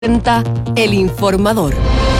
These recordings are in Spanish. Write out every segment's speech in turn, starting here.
El Informador.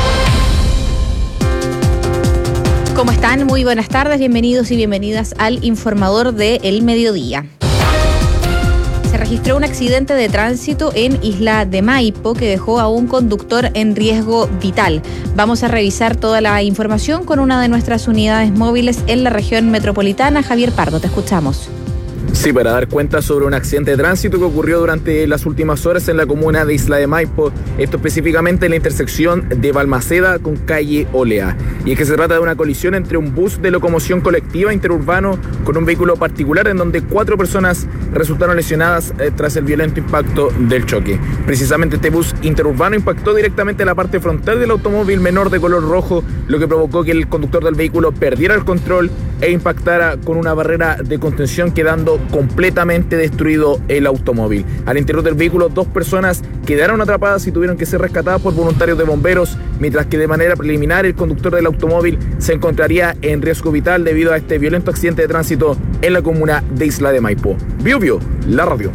¿Cómo están? Muy buenas tardes, bienvenidos y bienvenidas al Informador de El Mediodía. Se registró un accidente de tránsito en Isla de Maipo que dejó a un conductor en riesgo vital. Vamos a revisar toda la información con una de nuestras unidades móviles en la región metropolitana. Javier Pardo, te escuchamos. Sí, para dar cuenta sobre un accidente de tránsito que ocurrió durante las últimas horas en la comuna de Isla de Maipo, esto específicamente en la intersección de Balmaceda con calle Olea. Y es que se trata de una colisión entre un bus de locomoción colectiva interurbano con un vehículo particular en donde 4 personas resultaron lesionadas tras el violento impacto del choque. Precisamente este bus interurbano impactó directamente la parte frontal del automóvil menor de color rojo, lo que provocó que el conductor del vehículo perdiera el control e impactara con una barrera de contención, quedando completamente destruido el automóvil. Al interior del vehículo, 2 personas quedaron atrapadas y tuvieron que ser rescatadas por voluntarios de bomberos, mientras que de manera preliminar el conductor del automóvil se encontraría en riesgo vital debido a este violento accidente de tránsito en la comuna de Isla de Maipo. Bio, la radio.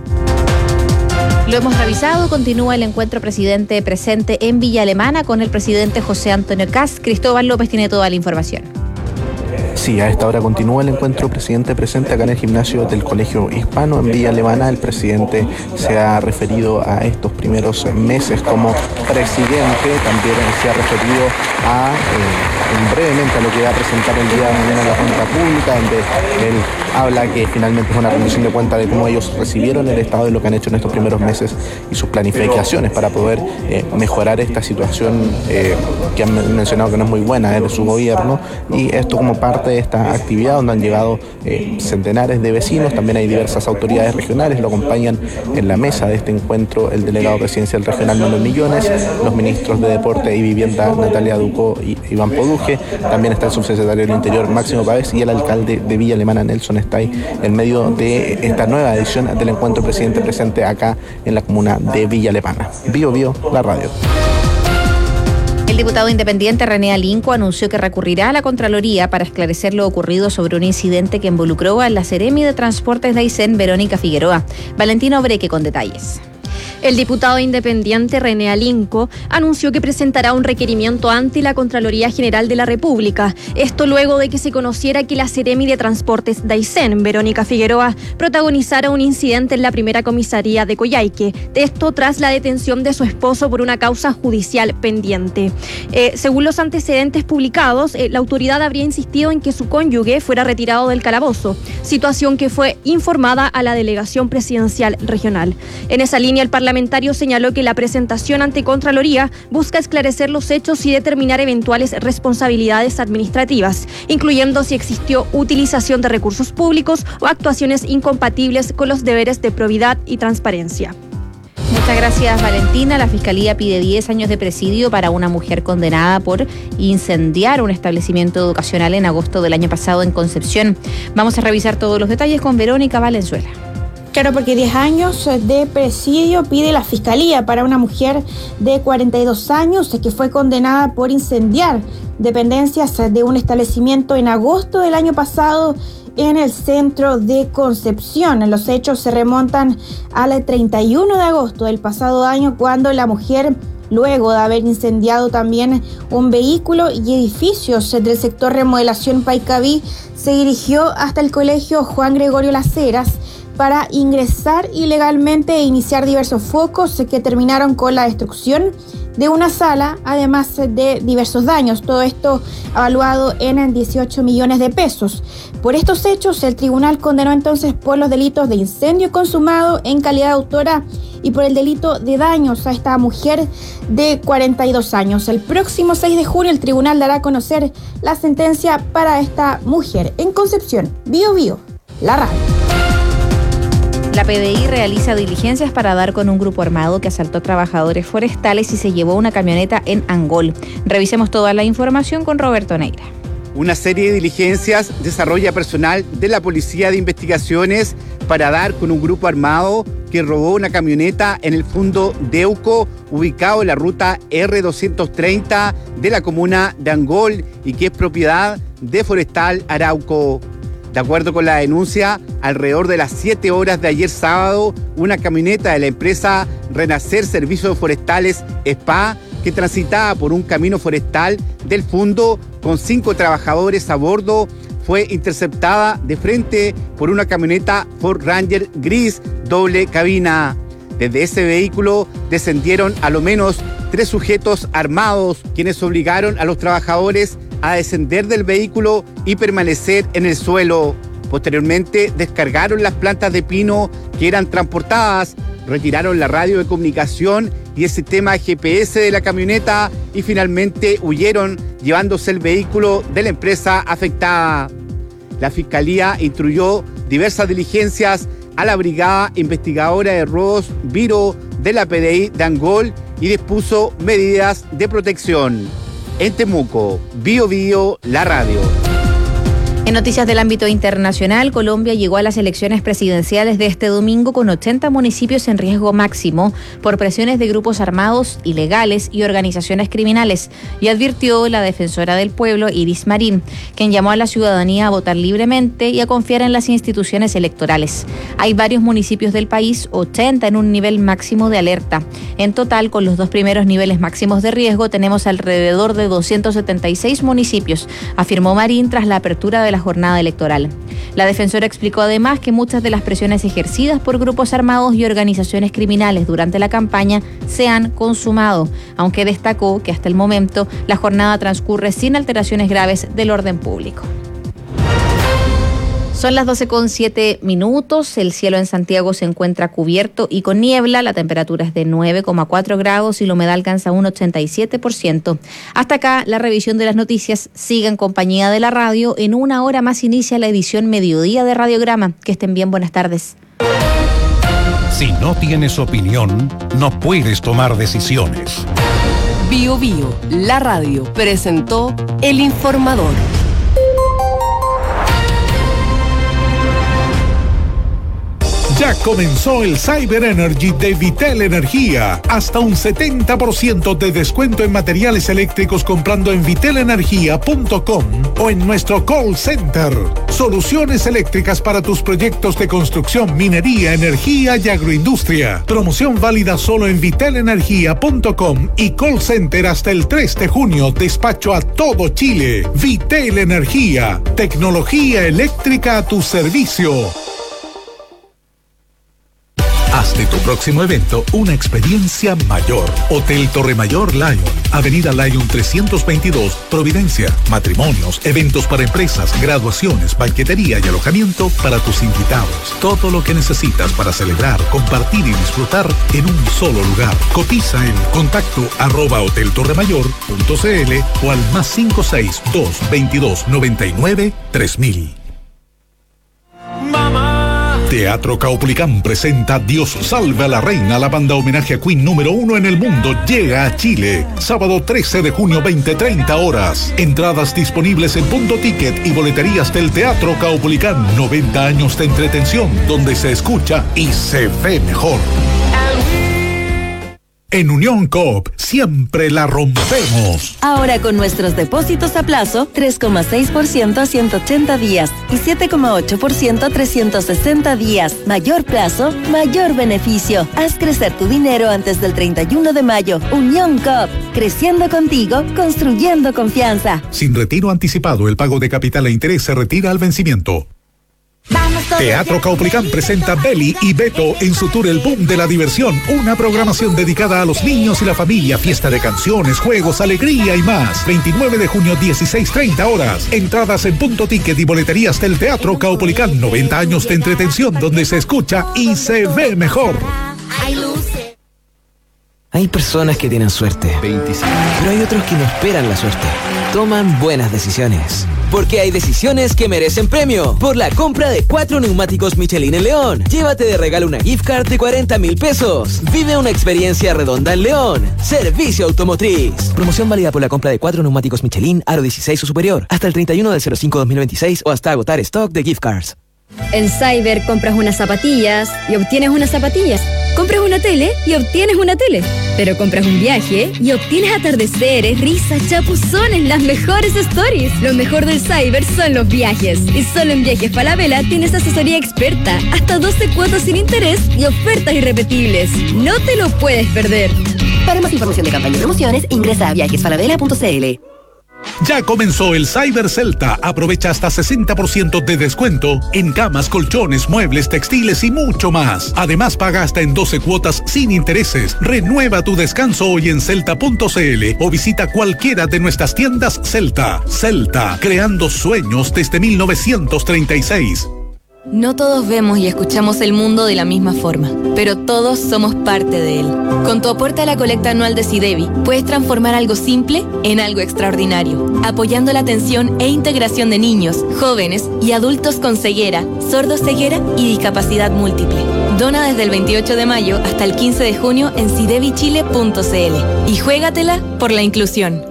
Lo hemos revisado, continúa el encuentro presidente presente en Villa Alemana con el presidente José Antonio Kast. Cristóbal López tiene toda la información. Sí, a esta hora continúa el encuentro presidente presente acá en el gimnasio del Colegio Hispano en Villa Alemana. El presidente se ha referido a estos primeros meses como presidente, también se ha referido brevemente a lo que va a presentar el día de mañana en la cuenta pública, donde él habla que finalmente es una rendición de cuenta de cómo ellos recibieron el Estado y lo que han hecho en estos primeros meses y sus planificaciones para poder mejorar esta situación que han mencionado que no es muy buena de su gobierno, y esto como parte de esta actividad donde han llegado centenares de vecinos. También hay diversas autoridades regionales, lo acompañan en la mesa de este encuentro el delegado presidencial regional Manuel Millones, los ministros de Deporte y Vivienda Natalia Ducó y Iván Poduje, también está el subsecretario del Interior Máximo Pávez y el alcalde de Villa Alemana Nelson Stay en medio de esta nueva edición del encuentro presidente presente acá en la comuna de Villa Alemana. Bio, la radio. El diputado independiente René Alinco anunció que recurrirá a la Contraloría para esclarecer lo ocurrido sobre un incidente que involucró a la Seremi de Transportes de Aysén, Verónica Figueroa. Valentino Breque con detalles. El diputado independiente René Alinco anunció que presentará un requerimiento ante la Contraloría General de la República. Esto luego de que se conociera que la Seremi de Transportes de Aysén, Verónica Figueroa, protagonizara un incidente en la primera comisaría de Coyhaique. Esto tras la detención de su esposo por una causa judicial pendiente. Según los antecedentes publicados, la autoridad habría insistido en que su cónyuge fuera retirado del calabozo, situación que fue informada a la delegación presidencial regional. En esa línea, el parlamentario señaló que la presentación ante Contraloría busca esclarecer los hechos y determinar eventuales responsabilidades administrativas, incluyendo si existió utilización de recursos públicos o actuaciones incompatibles con los deberes de probidad y transparencia. Muchas gracias, Valentina. La Fiscalía pide 10 años de presidio para una mujer condenada por incendiar un establecimiento educacional en agosto del año pasado en Concepción. Vamos a revisar todos los detalles con Verónica Valenzuela. Claro, porque 10 años de presidio pide la Fiscalía para una mujer de 42 años que fue condenada por incendiar dependencias de un establecimiento en agosto del año pasado en el centro de Concepción. Los hechos se remontan al 31 de agosto del pasado año, cuando la mujer, luego de haber incendiado también un vehículo y edificios del sector remodelación Paicaví, se dirigió hasta el colegio Juan Gregorio Las Heras para ingresar ilegalmente e iniciar diversos focos que terminaron con la destrucción de una sala, además de diversos daños. Todo esto evaluado en 18 millones de pesos. Por estos hechos, el tribunal condenó entonces por los delitos de incendio consumado en calidad de autora y por el delito de daños a esta mujer de 42 años. El próximo 6 de junio el tribunal dará a conocer la sentencia para esta mujer. En Concepción, Bio, la radio. La PDI realiza diligencias para dar con un grupo armado que asaltó a trabajadores forestales y se llevó una camioneta en Angol. Revisemos toda la información con Roberto Neira. Una serie de diligencias desarrolla personal de la Policía de Investigaciones para dar con un grupo armado que robó una camioneta en el Fundo Deuco, ubicado en la ruta R230 de la comuna de Angol y que es propiedad de Forestal Arauco. De acuerdo con la denuncia, alrededor de las 7 horas de ayer sábado, una camioneta de la empresa Renacer Servicios Forestales SPA, que transitaba por un camino forestal del Fundo con 5 trabajadores a bordo, fue interceptada de frente por una camioneta Ford Ranger gris doble cabina. Desde ese vehículo descendieron a lo menos 3 sujetos armados, quienes obligaron a los trabajadores a descender del vehículo y permanecer en el suelo. Posteriormente descargaron las plantas de pino que eran transportadas, retiraron la radio de comunicación y el sistema GPS de la camioneta y finalmente huyeron, llevándose el vehículo de la empresa afectada. La Fiscalía instruyó diversas diligencias a la Brigada Investigadora de Robos Viro de la PDI de Angol y dispuso medidas de protección. En Temuco, Bio Bio, la radio. En noticias del ámbito internacional, Colombia llegó a las elecciones presidenciales de este domingo con 80 municipios en riesgo máximo por presiones de grupos armados, ilegales y organizaciones criminales, y advirtió la defensora del pueblo, Iris Marín, quien llamó a la ciudadanía a votar libremente y a confiar en las instituciones electorales. Hay varios municipios del país, 80 en un nivel máximo de alerta. En total, con los 2 primeros niveles máximos de riesgo, tenemos alrededor de 276 municipios, afirmó Marín tras la apertura de la jornada electoral. La defensora explicó además que muchas de las presiones ejercidas por grupos armados y organizaciones criminales durante la campaña se han consumado, aunque destacó que hasta el momento la jornada transcurre sin alteraciones graves del orden público. Son las 12:07. El cielo en Santiago se encuentra cubierto y con niebla. La temperatura es de 9,4 grados y la humedad alcanza un 87%. Hasta acá la revisión de las noticias. Siga en compañía de la radio. En una hora más inicia la edición Mediodía de Radiograma. Que estén bien, buenas tardes. Si no tienes opinión, no puedes tomar decisiones. Bio Bio, la radio, presentó El Informador. Ya comenzó el Cyber Energy de Vitel Energía. Hasta un 70% de descuento en materiales eléctricos comprando en vitelenergia.com o en nuestro call center. Soluciones eléctricas para tus proyectos de construcción, minería, energía y agroindustria. Promoción válida solo en vitelenergia.com y call center hasta el 3 de junio. Despacho a todo Chile. Vitel Energía. Tecnología eléctrica a tu servicio. Haz de tu próximo evento una experiencia mayor. Hotel Torre Mayor Lion, Avenida Lion 322, Providencia. Matrimonios, eventos para empresas, graduaciones, banquetería y alojamiento para tus invitados. Todo lo que necesitas para celebrar, compartir y disfrutar en un solo lugar. Cotiza en contacto@hoteltorremayor.cl o al +562 22 99 3000. Teatro Caupolicán presenta Dios salve a la reina. La banda homenaje a Queen número 1 en el mundo llega a Chile. Sábado 13 de junio, 20:30 horas. Entradas disponibles en Punto Ticket y boleterías del Teatro Caupolicán. 90 años de entretención donde se escucha y se ve mejor. En Unión Coop siempre la rompemos. Ahora con nuestros depósitos a plazo, 3,6% a 180 días y 7,8% a 360 días. Mayor plazo, mayor beneficio. Haz crecer tu dinero antes del 31 de mayo. Unión Coop, creciendo contigo, construyendo confianza. Sin retiro anticipado, el pago de capital e interés se retira al vencimiento. Teatro Caupolicán presenta Beli y Beto en su tour El Boom de la Diversión, una programación dedicada a los niños y la familia, fiesta de canciones, juegos, alegría y más. 29 de junio, 16:30 horas. Entradas en Punto Ticket y boleterías del Teatro Caupolicán. 90 años de entretención donde se escucha y se ve mejor. Hay personas que tienen suerte, 25. Pero hay otros que no esperan la suerte. Toman buenas decisiones. Porque hay decisiones que merecen premio. Por la compra de 4 neumáticos Michelin en León, llévate de regalo una gift card de 40.000 pesos. Vive una experiencia redonda en León. Servicio Automotriz. Promoción válida por la compra de 4 neumáticos Michelin, aro 16 o superior, hasta el 31 del 05/2026 o hasta agotar stock de gift cards. En Cyber compras unas zapatillas y obtienes unas zapatillas. Compras una tele y obtienes una tele. Pero compras un viaje y obtienes atardeceres, risas, chapuzones, las mejores stories. Lo mejor del Cyber son los viajes. Y solo en Viajes Falabella tienes asesoría experta, hasta 12 cuotas sin interés y ofertas irrepetibles. No te lo puedes perder. Para más información de campaña y promociones, ingresa a viajesfalabella.cl. Ya comenzó el Cyber Celta. Aprovecha hasta 60% de descuento en camas, colchones, muebles, textiles y mucho más. Además, paga hasta en 12 cuotas sin intereses. Renueva tu descanso hoy en celta.cl o visita cualquiera de nuestras tiendas Celta. Celta, creando sueños desde 1936. No todos vemos y escuchamos el mundo de la misma forma, pero todos somos parte de él. Con tu aporte a la colecta anual de SIDEBI, puedes transformar algo simple en algo extraordinario, apoyando la atención e integración de niños, jóvenes y adultos con ceguera, sordoceguera y discapacidad múltiple. Dona desde el 28 de mayo hasta el 15 de junio en sidebichile.cl y juégatela por la inclusión.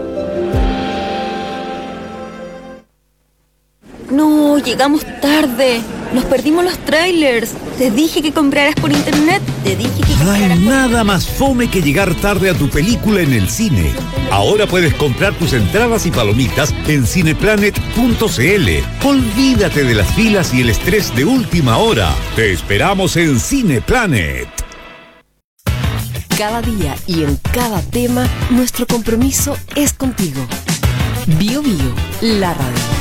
No, llegamos tarde. Nos perdimos los trailers. Te dije que compraras por internet. No hay nada más fome que llegar tarde a tu película en el cine. Ahora puedes comprar tus entradas y palomitas en cineplanet.cl. Olvídate de las filas y el estrés de última hora. Te esperamos en Cineplanet. Cada día y en cada tema, nuestro compromiso es contigo. Bio Bio, la radio.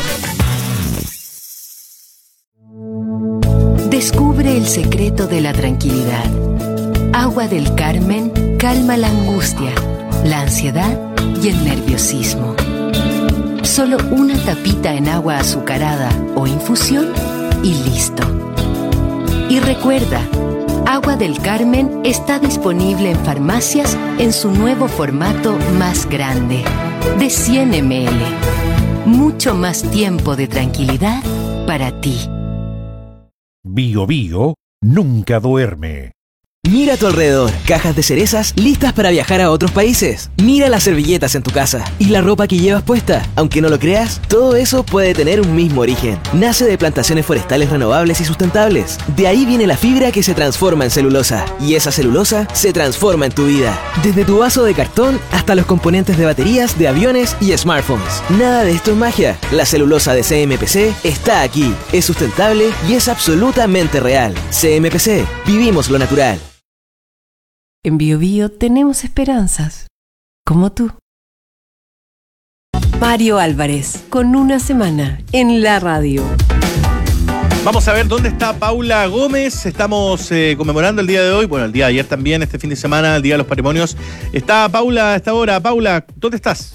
Descubre el secreto de la tranquilidad. Agua del Carmen calma la angustia, la ansiedad y el nerviosismo. Solo una tapita en agua azucarada o infusión y listo. Y recuerda, Agua del Carmen está disponible en farmacias en su nuevo formato más grande, de 100 ml. Mucho más tiempo de tranquilidad para ti. Bio Bio nunca duerme. Mira a tu alrededor, cajas de cerezas listas para viajar a otros países. Mira las servilletas en tu casa y la ropa que llevas puesta. Aunque no lo creas, todo eso puede tener un mismo origen. Nace de plantaciones forestales renovables y sustentables. De ahí viene la fibra que se transforma en celulosa. Y esa celulosa se transforma en tu vida. Desde tu vaso de cartón hasta los componentes de baterías, de aviones y smartphones. Nada de esto es magia. La celulosa de CMPC está aquí. Es sustentable y es absolutamente real. CMPC, vivimos lo natural. En Bio Bio tenemos esperanzas, como tú. Mario Álvarez, con una semana en la radio. Vamos a ver dónde está Paula Gómez. Estamos conmemorando el día de hoy, bueno, el día de ayer también, este fin de semana, el Día de los Patrimonios. Está Paula a esta hora. Paula, ¿dónde estás?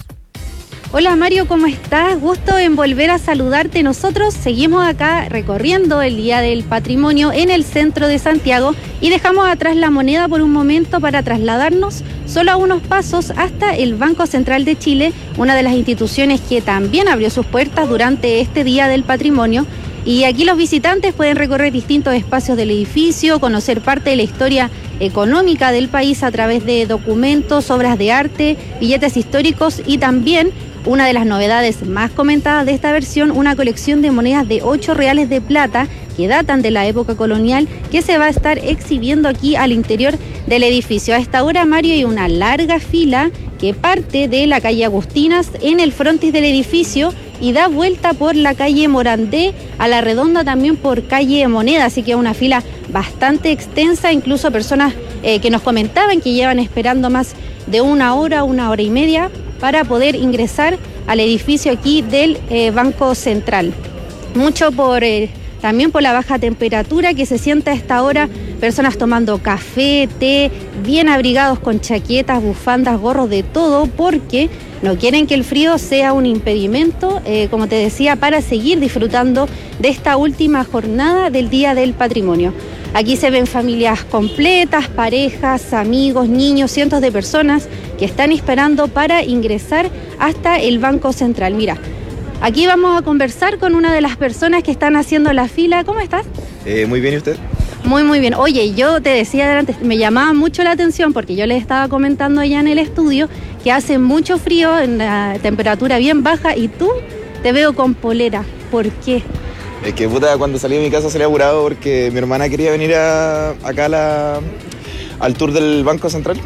Hola Mario, ¿cómo estás? Gusto en volver a saludarte. Nosotros seguimos acá recorriendo el Día del Patrimonio en el centro de Santiago y dejamos atrás la moneda por un momento para trasladarnos solo a unos pasos hasta el Banco Central de Chile, una de las instituciones que también abrió sus puertas durante este Día del Patrimonio. Y aquí los visitantes pueden recorrer distintos espacios del edificio, conocer parte de la historia económica del país a través de documentos, obras de arte, billetes históricos y también, una de las novedades más comentadas de esta versión, una colección de monedas de 8 reales de plata que datan de la época colonial, que se va a estar exhibiendo aquí al interior del edificio. A esta hora, Mario, hay una larga fila que parte de la calle Agustinas en el frontis del edificio y da vuelta por la calle Morandé, a la redonda también por calle Moneda, así que una fila bastante extensa, incluso personas que nos comentaban que llevan esperando más de una hora y media para poder ingresar al edificio aquí del Banco Central. Mucho también por la baja temperatura que se siente a esta hora, personas tomando café, té, bien abrigados con chaquetas, bufandas, gorros, de todo, porque no quieren que el frío sea un impedimento, como te decía, para seguir disfrutando de esta última jornada del Día del Patrimonio. Aquí se ven familias completas, parejas, amigos, niños, cientos de personas que están esperando para ingresar hasta el Banco Central. Mira, aquí vamos a conversar con una de las personas que están haciendo la fila. ¿Cómo estás? Muy bien, ¿y usted? Muy bien. Oye, yo te decía antes, me llamaba mucho la atención porque yo les estaba comentando allá en el estudio que hace mucho frío, en la temperatura bien baja, y tú te veo con polera. ¿Por qué? Es que puta, cuando salí de mi casa salí apurado porque mi hermana quería venir acá al tour del Banco Central.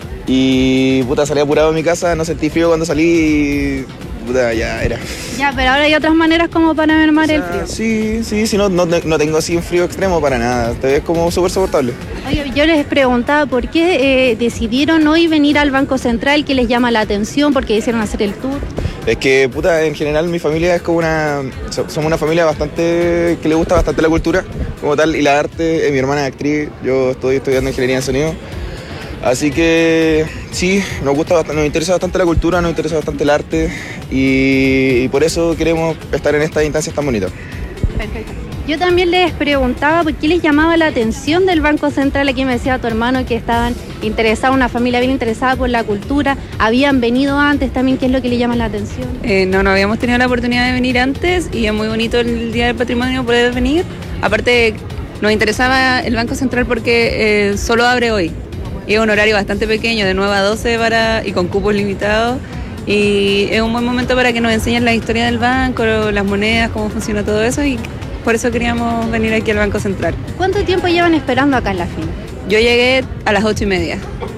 Y puta, salí apurado de mi casa, no sentí frío cuando salí y puta, ya era. Ya, pero ahora hay otras maneras como para mermar el frío. Sí, no tengo así un frío extremo para nada, es como súper soportable. Oye, yo les preguntaba por qué decidieron hoy venir al Banco Central, qué les llama la atención, por qué decidieron hacer el tour. Es que, puta, en general mi familia es como somos una familia bastante, que le gusta bastante la cultura, como tal, y la arte. Mi hermana es actriz, yo estoy estudiando ingeniería en sonido. Así que sí, nos interesa bastante la cultura, nos interesa bastante el arte y por eso queremos estar en estas instancias tan bonitas. Perfecto. Yo también les preguntaba por qué les llamaba la atención del Banco Central. Aquí me decía tu hermano que estaban interesados, una familia bien interesada por la cultura. ¿Habían venido antes también? ¿Qué es lo que les llama la atención? No habíamos tenido la oportunidad de venir antes y es muy bonito el Día del Patrimonio poder venir. Aparte, nos interesaba el Banco Central porque solo abre hoy. Es un horario bastante pequeño, de 9 a 12 y con cupos limitados. Y es un buen momento para que nos enseñen la historia del banco, las monedas, cómo funciona todo eso. Y por eso queríamos venir aquí al Banco Central. ¿Cuánto tiempo llevan esperando acá en la fila? Yo llegué a las 8:30.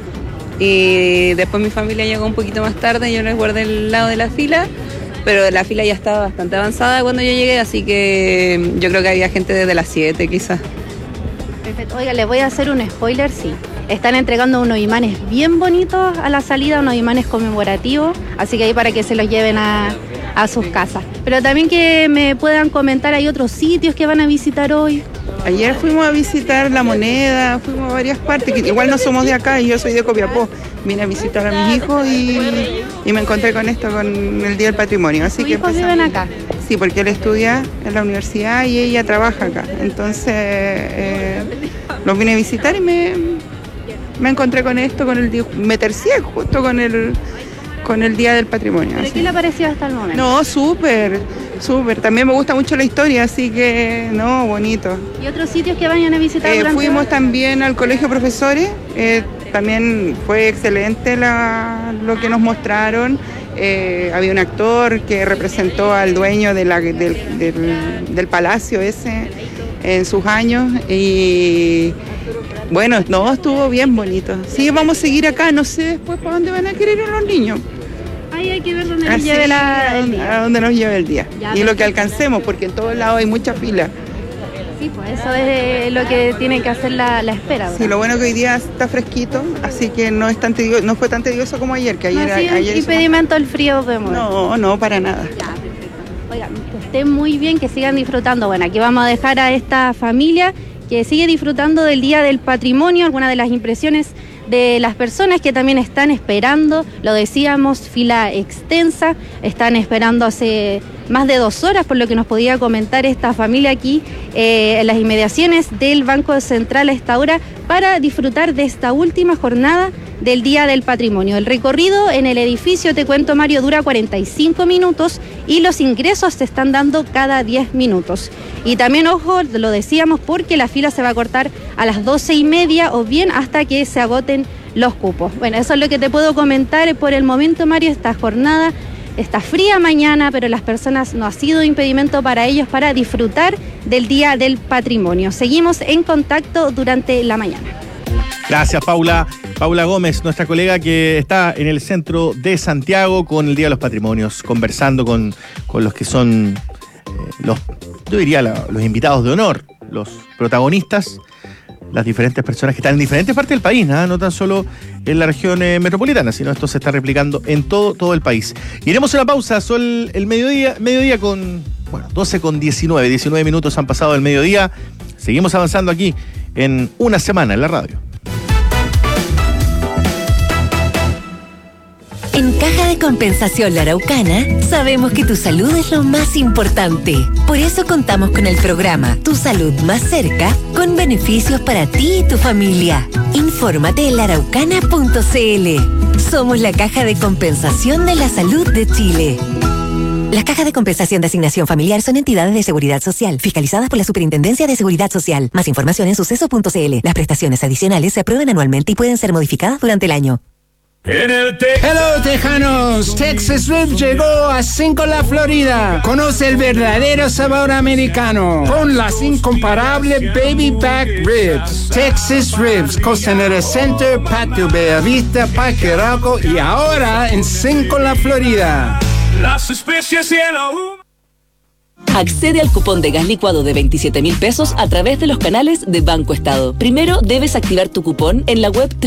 Y después mi familia llegó un poquito más tarde, yo les guardé el lado de la fila. Pero la fila ya estaba bastante avanzada cuando yo llegué, así que yo creo que había gente desde las 7 quizás. Perfecto. Oiga, les voy a hacer un spoiler, sí. Están entregando unos imanes bien bonitos a la salida, unos imanes conmemorativos, así que ahí para que se los lleven a sus casas. Pero también que me puedan comentar, ¿hay otros sitios que van a visitar hoy? Ayer fuimos a visitar La Moneda, fuimos a varias partes, que igual no somos de acá y yo soy de Copiapó. Vine a visitar a mis hijos y me encontré con esto, con el Día del Patrimonio. Así que hijos viven acá? Sí, porque él estudia en la universidad y ella trabaja acá. Entonces los vine a visitar y me encontré con esto, me tercié justo con el Día del Patrimonio. ¿Pero qué le ha parecido hasta el momento? No, súper. También me gusta mucho la historia, así que, no, bonito. ¿Y otros sitios que vayan a visitar? Fuimos también al Colegio Profesores, también fue excelente lo que nos mostraron. Había un actor que representó al dueño del palacio ese en sus años y bueno, no, estuvo bien bonito. Sí, vamos a seguir acá, no sé después para dónde van a querer ir los niños. Ahí hay que ver dónde nos lleve el día. A dónde nos lleve el día. Ya, y lo que alcancemos, porque en todos lados hay mucha fila. Sí, pues eso es lo que tiene que hacer la espera, ¿verdad? Sí, lo bueno que hoy día está fresquito, así que no fue tan tedioso como ayer, que ayer... ayer impedimento el frío vemos. No, para nada. Ya, perfecto. Oigan, que estén muy bien, que sigan disfrutando. Bueno, aquí vamos a dejar a esta familia que sigue disfrutando del Día del Patrimonio, algunas de las impresiones de las personas que también están esperando, lo decíamos, fila extensa, están esperando hace más de 2 horas, por lo que nos podía comentar esta familia aquí en las inmediaciones del Banco Central a esta hora para disfrutar de esta última jornada del Día del Patrimonio. El recorrido en el edificio, te cuento Mario, dura 45 minutos y los ingresos se están dando cada 10 minutos. Y también, ojo, lo decíamos, porque la fila se va a cortar a las 12:30 o bien hasta que se agoten los cupos. Bueno, eso es lo que te puedo comentar por el momento, Mario. Esta jornada está fría mañana, pero las personas no ha sido impedimento para ellos para disfrutar del Día del Patrimonio. Seguimos en contacto durante la mañana. Gracias, Paula. Paula Gómez, nuestra colega que está en el centro de Santiago con el Día de los Patrimonios, conversando con los que son los invitados de honor, los protagonistas, las diferentes personas que están en diferentes partes del país, no tan solo en la región metropolitana, sino esto se está replicando en todo el país. Iremos a una pausa, son el mediodía con, 19 minutos han pasado del mediodía. Seguimos avanzando aquí en Una Semana en la radio. En Caja de Compensación La Araucana, sabemos que tu salud es lo más importante. Por eso contamos con el programa Tu Salud Más Cerca, con beneficios para ti y tu familia. Infórmate en laaraucana.cl. Somos la Caja de Compensación de la Salud de Chile. Las cajas de compensación de asignación familiar son entidades de seguridad social, fiscalizadas por la Superintendencia de Seguridad Social. Más información en suceso.cl. Las prestaciones adicionales se aprueban anualmente y pueden ser modificadas durante el año. Hello, tejanos. Texas Ribs llegó a 5 La Florida. Conoce el verdadero sabor americano con las incomparables Baby Back Ribs. Texas Ribs, Costanera Center, Patio Bellavista, Parque Arauco y ahora en 5 La Florida. Las especies y el ahumado. Accede al cupón de gas licuado de 27.000 pesos a través de los canales de Banco Estado. Primero debes activar tu cupón en la web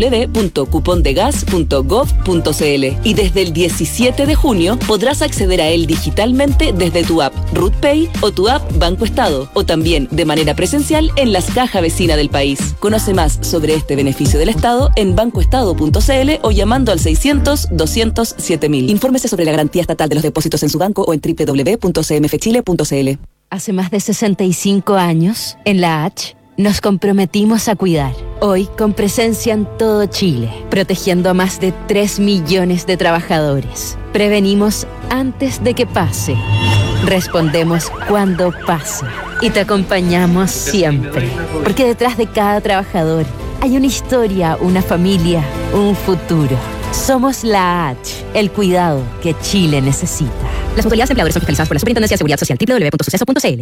www.cupondegas.gov.cl y desde el 17 de junio podrás acceder a él digitalmente desde tu app RootPay o tu app Banco Estado o también de manera presencial en las cajas vecinas del país. Conoce más sobre este beneficio del Estado en bancoestado.cl o llamando al 600-200-7000. Infórmese sobre la garantía estatal de los depósitos en su banco o en www.cmfchile.cl. Hace más de 65 años, en la H, nos comprometimos a cuidar. Hoy, con presencia en todo Chile, protegiendo a más de 3 millones de trabajadores. Prevenimos antes de que pase. Respondemos cuando pase. Y te acompañamos siempre. Porque detrás de cada trabajador hay una historia, una familia, un futuro. Somos la H, el cuidado que Chile necesita. Las autoridades empleadoras son fiscalizadas por la Superintendencia de Seguridad Social. www.suceso.cl.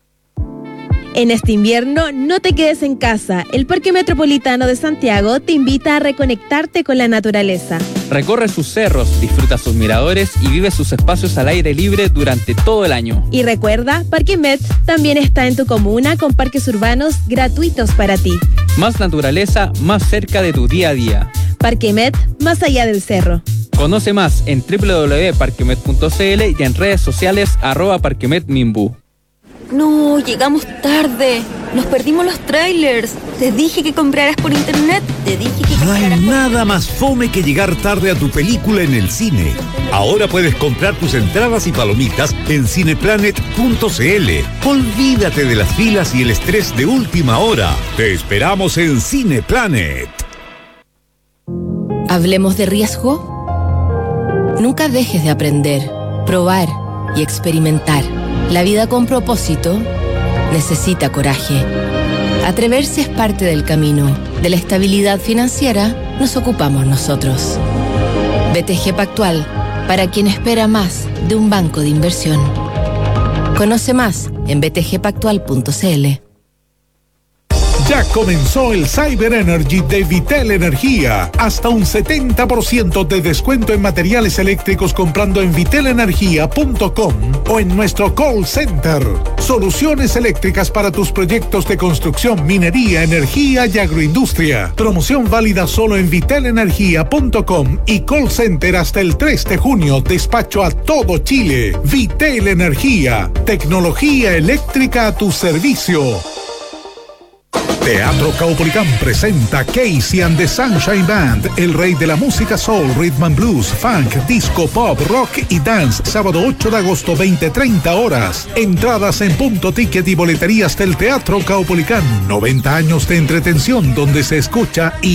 En este invierno, no te quedes en casa. El Parque Metropolitano de Santiago te invita a reconectarte con la naturaleza. Recorre sus cerros, disfruta sus miradores y vive sus espacios al aire libre durante todo el año. Y recuerda, Parque Met también está en tu comuna con parques urbanos gratuitos para ti. Más naturaleza, más cerca de tu día a día. Parque Met, más allá del cerro. Conoce más en www.parquemet.cl y en redes sociales @parquemetminbu. No, llegamos tarde. Nos perdimos los trailers. Te dije que compraras por internet. No hay nada más fome que llegar tarde a tu película en el cine. Ahora puedes comprar tus entradas y palomitas en cineplanet.cl. Olvídate de las filas y el estrés de última hora. Te esperamos en Cineplanet. Hablemos de riesgo. Nunca dejes de aprender, probar y experimentar. La vida con propósito necesita coraje. Atreverse es parte del camino. De la estabilidad financiera nos ocupamos nosotros. BTG Pactual, para quien espera más de un banco de inversión. Conoce más en btgpactual.cl. Ya comenzó el Cyber Energy de Vitel Energía. Hasta un 70% de descuento en materiales eléctricos comprando en vitelenergia.com o en nuestro call center. Soluciones eléctricas para tus proyectos de construcción, minería, energía y agroindustria. Promoción válida solo en vitelenergia.com y call center hasta el 3 de junio. Despacho a todo Chile. Vitel Energía. Tecnología eléctrica a tu servicio. Teatro Caupolicán presenta Casey and the Sunshine Band, el rey de la música soul, rhythm and blues, funk, disco, pop, rock y dance, sábado 8 de agosto, 20:30 horas. Entradas en Punto Ticket y boleterías del Teatro Caupolicán. 90 años de entretención donde se escucha y